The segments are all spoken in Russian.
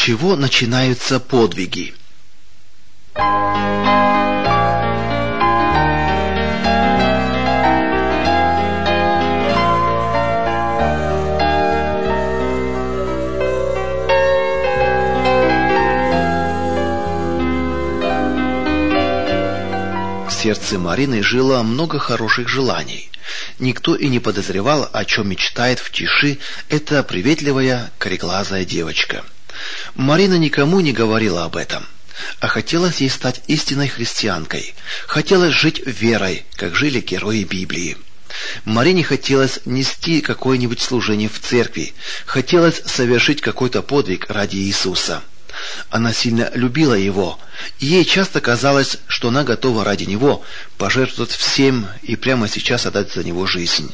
чего начинаются подвиги? В сердце Марины жило много хороших желаний. Никто и не подозревал, о чем мечтает в тиши эта приветливая, кореглазая девочка. Марина никому не говорила об этом, а хотелось ей стать истинной христианкой. Хотелось жить верой, как жили герои Библии. Марине хотелось нести какое-нибудь служение в церкви, хотелось совершить какой-то подвиг ради Иисуса. Она сильно любила Его, и ей часто казалось, что она готова ради Него пожертвовать всем и прямо сейчас отдать за Него жизнь.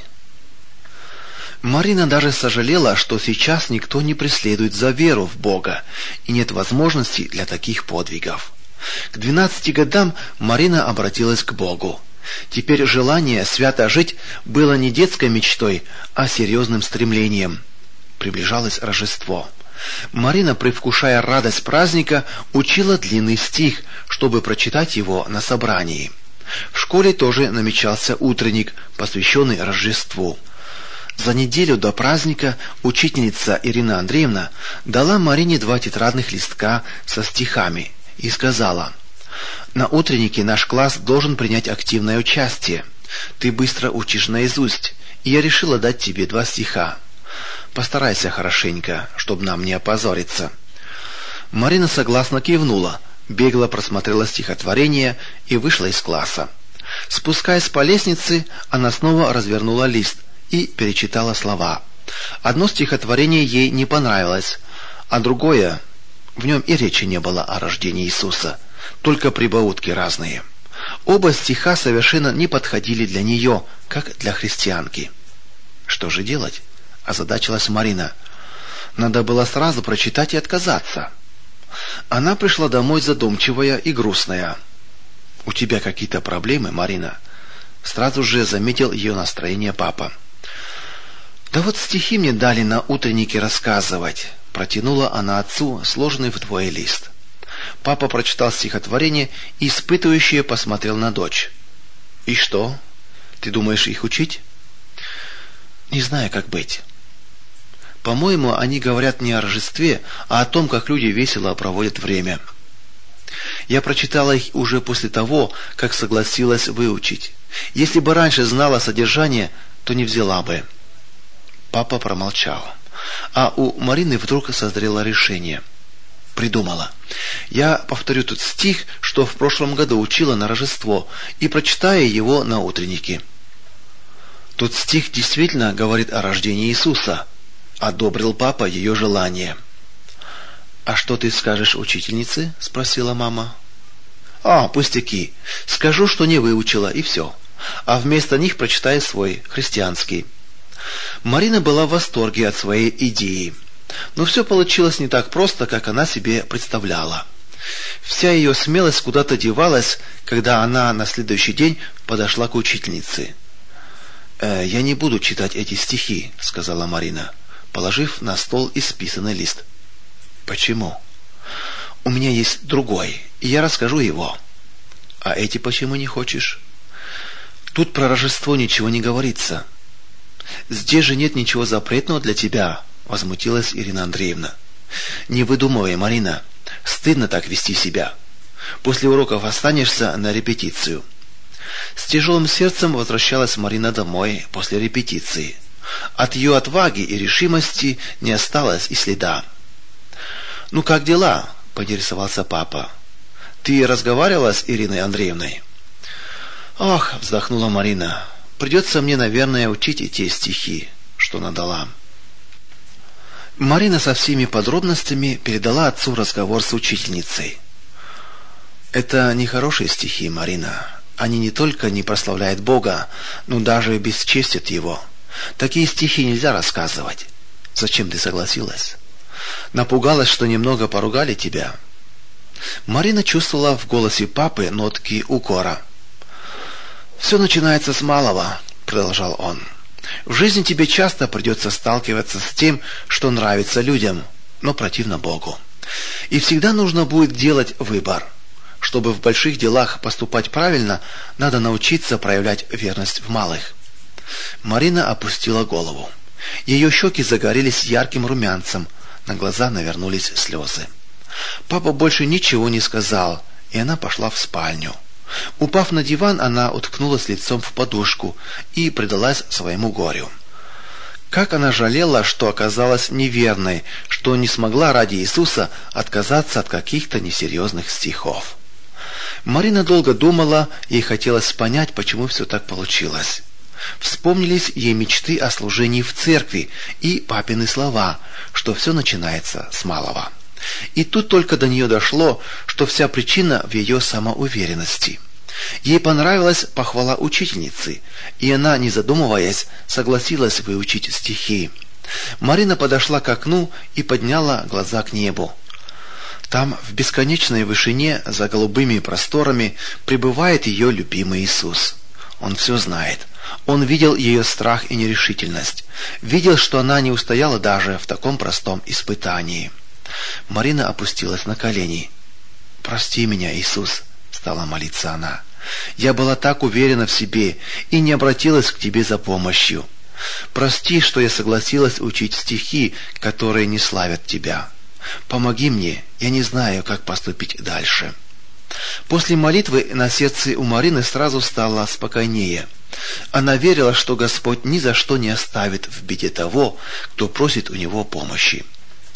Марина даже сожалела, что сейчас никто не преследует за веру в Бога, и нет возможности для таких подвигов. К 12 годам Марина обратилась к Богу. Теперь желание свято жить было не детской мечтой, а серьезным стремлением. Приближалось Рождество. Марина, предвкушая радость праздника, учила длинный стих, чтобы прочитать его на собрании. В школе тоже намечался утренник, посвященный Рождеству. За неделю до праздника учительница Ирина Андреевна дала Марине 2 тетрадных листка со стихами и сказала: «На утреннике наш класс должен принять активное участие. Ты быстро учишь наизусть, и я решила дать тебе 2 стиха. Постарайся хорошенько, чтобы нам не опозориться». Марина согласно кивнула, бегло просмотрела стихотворение и вышла из класса. Спускаясь по лестнице, она снова развернула лист и перечитала слова. Одно стихотворение ей не понравилось, а другое, в нем и речи не было о рождении Иисуса, только прибаутки разные. Оба стиха совершенно не подходили для нее, как для христианки. Что же делать? Озадачилась Марина. Надо было сразу прочитать и отказаться. Она пришла домой задумчивая и грустная. «У тебя какие-то проблемы, Марина?» Сразу же заметил ее настроение папа. «Да вот стихи мне дали на утреннике рассказывать», — протянула она отцу сложенный вдвое лист. Папа прочитал стихотворение и испытывающе посмотрел на дочь. «И что? Ты думаешь их учить?» «Не знаю, как быть. По-моему, они говорят не о Рождестве, а о том, как люди весело проводят время. Я прочитала их уже после того, как согласилась выучить. Если бы раньше знала содержание, то не взяла бы». Папа промолчал. А у Марины вдруг созрело решение. Придумала. «Я повторю тот стих, что в прошлом году учила на Рождество, и прочитаю его на утреннике». «Тот стих действительно говорит о рождении Иисуса», — одобрил папа ее желание. «А что ты скажешь учительнице?» — спросила мама. Пустяки. Скажу, что не выучила, и все. А вместо них прочитаю свой, христианский». Марина была в восторге от своей идеи. Но все получилось не так просто, как она себе представляла. Вся ее смелость куда-то девалась, когда она на следующий день подошла к учительнице. «Я не буду читать эти стихи», — сказала Марина, положив на стол исписанный лист. «Почему?» «У меня есть другой, и я расскажу его». «А эти почему не хочешь?» «Тут про Рождество ничего не говорится». «Здесь же нет ничего запретного для тебя», — возмутилась Ирина Андреевна. «Не выдумывай, Марина. Стыдно так вести себя. После уроков останешься на репетицию». С тяжелым сердцем возвращалась Марина домой после репетиции. От ее отваги и решимости не осталось и следа. «Ну как дела?» — поинтересовался папа. «Ты разговаривала с Ириной Андреевной?» «Ах», — вздохнула Марина, — «придется мне, наверное, учить и те стихи, что она дала». Марина со всеми подробностями передала отцу разговор с учительницей. «Это нехорошие стихи, Марина. Они не только не прославляют Бога, но даже бесчестят Его. Такие стихи нельзя рассказывать. Зачем ты согласилась? Напугалась, что немного поругали тебя?» Марина чувствовала в голосе папы нотки укора. «Все начинается с малого», — продолжал он. «В жизни тебе часто придется сталкиваться с тем, что нравится людям, но противно Богу. И всегда нужно будет делать выбор. Чтобы в больших делах поступать правильно, надо научиться проявлять верность в малых. Марина опустила голову. Ее щеки загорелись ярким румянцем, на глаза навернулись слезы. Папа больше ничего не сказал, и она пошла в спальню. Упав на диван, она уткнулась лицом в подушку и предалась своему горю. Как она жалела, что оказалась неверной, что не смогла ради Иисуса отказаться от каких-то несерьезных стихов. Марина долго думала, ей хотелось понять, почему все так получилось. Вспомнились ей мечты о служении в церкви и папины слова, что все начинается с малого. И тут только до нее дошло, что вся причина в ее самоуверенности. Ей понравилась похвала учительницы, и она, не задумываясь, согласилась выучить стихи. Марина подошла к окну и подняла глаза к небу. Там, в бесконечной вышине, за голубыми просторами, пребывает ее любимый Иисус. Он все знает. Он видел ее страх и нерешительность. Видел, что она не устояла даже в таком простом испытании. Марина опустилась на колени. «Прости меня, Иисус», — стала молиться она. «Я была так уверена в себе и не обратилась к Тебе за помощью. Прости, что я согласилась учить стихи, которые не славят Тебя. Помоги мне, я не знаю, как поступить дальше». После молитвы на сердце у Марины сразу стало спокойнее. Она верила, что Господь ни за что не оставит в беде того, кто просит у Него помощи.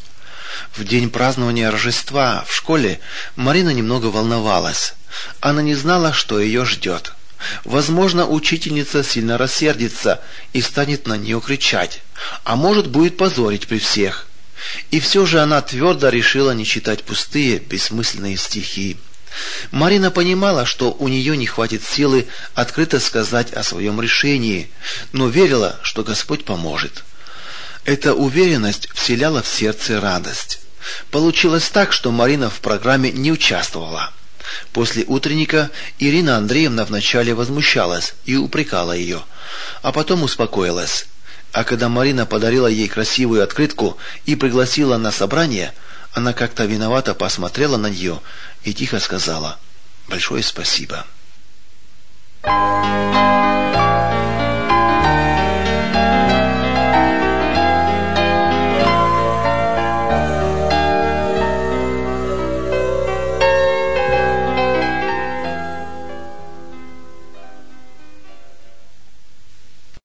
В день празднования Рождества в школе Марина немного волновалась. Она не знала, что ее ждет. Возможно, учительница сильно рассердится и станет на нее кричать, а может, будет позорить при всех. И все же она твердо решила не читать пустые, бессмысленные стихи. Марина понимала, что у нее не хватит силы открыто сказать о своем решении, но верила, что Господь поможет. Эта уверенность вселяла в сердце радость. Получилось так, что Марина в программе не участвовала. После утренника Ирина Андреевна вначале возмущалась и упрекала ее, а потом успокоилась. А когда Марина подарила ей красивую открытку и пригласила на собрание, она как-то виновато посмотрела на нее и тихо сказала: «Большое спасибо».